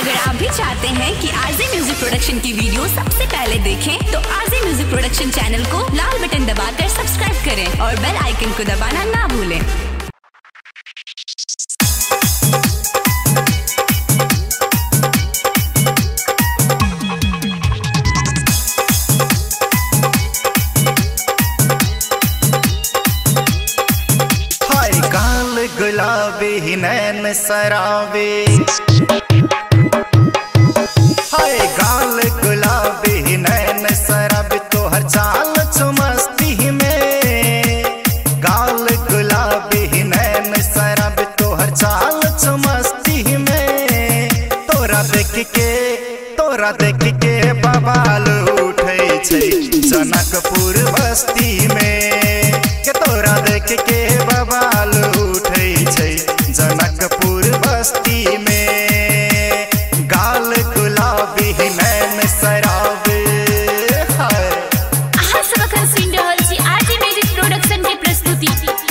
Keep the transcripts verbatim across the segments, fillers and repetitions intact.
अगर आप भी चाहते हैं कि आरजे म्यूजिक प्रोडक्शन की वीडियो सबसे पहले देखें तो आरजे म्यूजिक प्रोडक्शन चैनल को लाल बटन दबाकर सब्सक्राइब करें और बेल आइकन को दबाना ना भूलें। गुलाबी नैन सराबे, हाय गाल गुलाबी नैन सराबे, तोहर चाल चुमस्ती में। गाल गुलाबी नैन सराबे, तोहर चाल चुमस्ती में। तोरा देख के तोरा देख के बवाल उठे छै जनकपुर बस्ती में। के तोरा देख के बवाल उठे छै जनकपुर बस्ती में। गाल गुलाबी नैन सराबे। अहाँ सब अखन सुनि रहल छी आरजे म्यूजिक प्रोडक्शन के प्रस्तुति।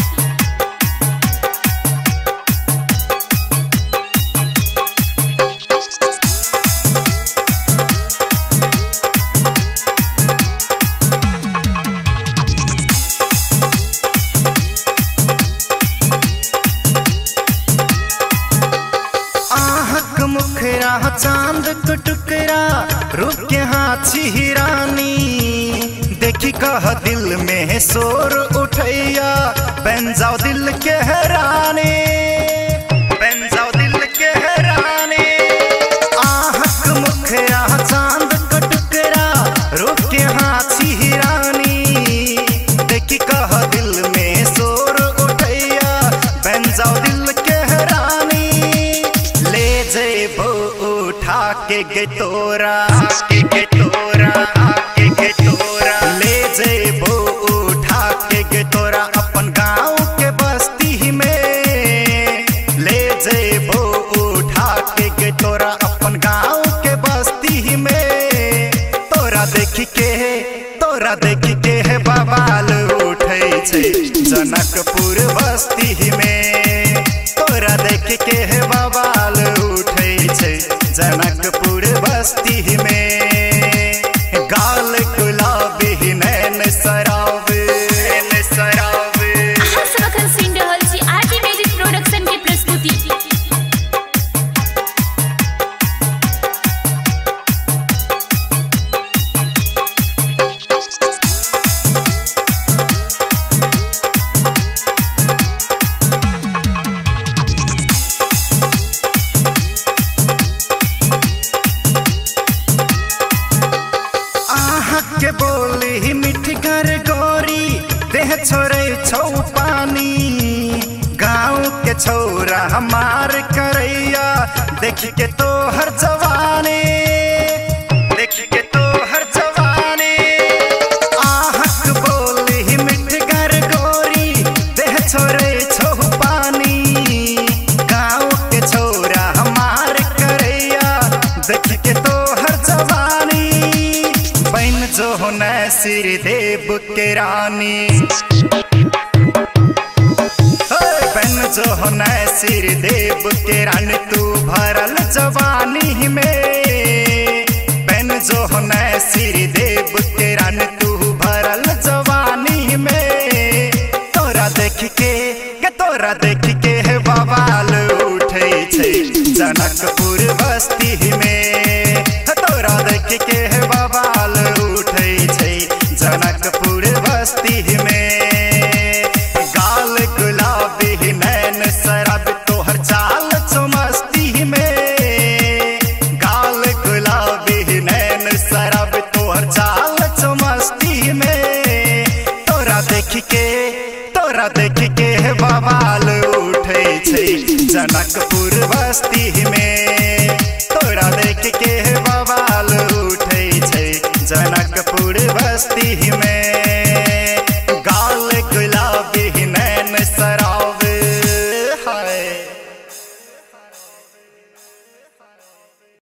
मुखरा चांद को टुकरा रूप के हाथी हिरानी, देखी कह दिल में शोर उठैया। बन जाओ दिल के हैरानी, बन जाओ दिल के हैरानी। आहक मुखरा चांद को टुकरा रूप के हाथी हिरानी, देखी कह दिल में शोर उठैया। बन जाओ दिल के हैरानी, ले जेबो उठा के गे तोरा के गे तोरा के गे तोरा। ले जेबो उठा के गे तोरा अपन गाँव के बस्ती में। ले जेबो उठा के गे तोरा अपन गाँव के बस्ती में। तोरा देख के तोरा देख के बवाल उठे छै जनकपुर बस्ती में। तोरा देख के बवाल उठे छै जनकपुर बस्ती में। गाल गुलाबी नैन सराबे, नैन सराबे। अहाँ सब अखन सुनि रहल छी आरजे म्यूजिक प्रोडक्शन के प्रस्तुति। के बोली मिठ कर गोरी देह छोड़े छौ पानी। गाँव के छोरा हमार करैया देख के तो हर जवानी, देख के तो हर जवानी। आहक बोली मिठ कर गोरी देह छोड़े छौ पानी। गाँव के छोरा हमार करैया देख के तो हर जवानी। बन जो न सिर देव के रानी, बन जो न सिर देव के रानी, तू भरल जवानी में। बन जो न सिर देव के रानी, तू भरल जवानी में। तोरा देख के के तोरा देख के बवाल उठे छै जनकपुर बस्ती में। तोरा देख के बवाल उठे छै जनकपुर बस्ती में। गाल गुलाबी नैन सराबे, तोहर चाल चुमस्ती में। गाल गुलाबी नैन सराबे, तोहर चाल चुमस्ती में। तोरा देख के तोरा देख के बवाल उठे छै जनकपुर बस्ती में। तोरा देख के बवाल उठे छै जनकपुर बस्ती में।